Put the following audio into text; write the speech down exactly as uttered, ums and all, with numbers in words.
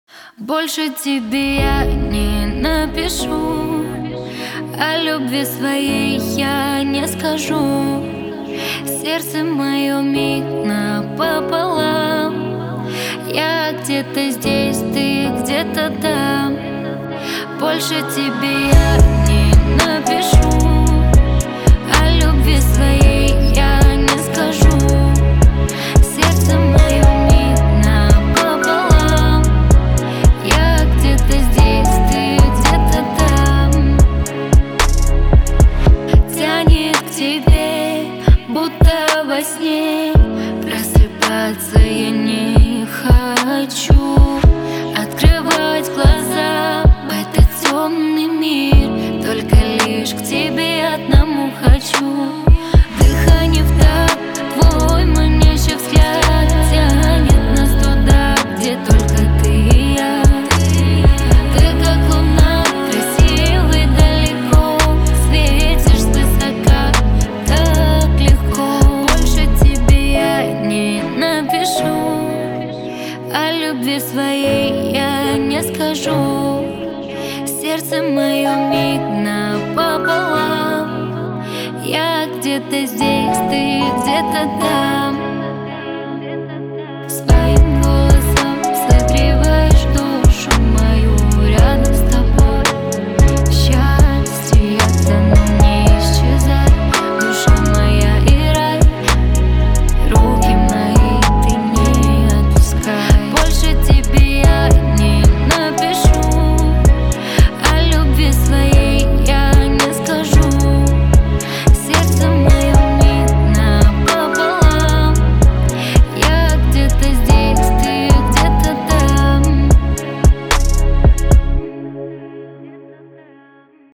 Больше тебе я не напишу, о любви своей я не скажу. Сердце мое миг напополам. Я где-то здесь, ты где-то там. Больше тебе я не напишу, о любви своей я не скажу. Сердце мое миг напополам. Я где-то здесь, ты где-то там. Тянет к тебе, будто во сне. Просыпаться я не хочу. Открывать глаза в этот темный мир. Только лишь к тебе одному хочу. Дыхание в такт, твой манящий взгляд тянет нас туда, где только ты и я. Ты как луна, красивый далеко, светишь свысока, так легко. Больше тебе я не напишу, о любви своей я не скажу. Сердце мое миг напополам. Я где-то здесь, ты где-то там.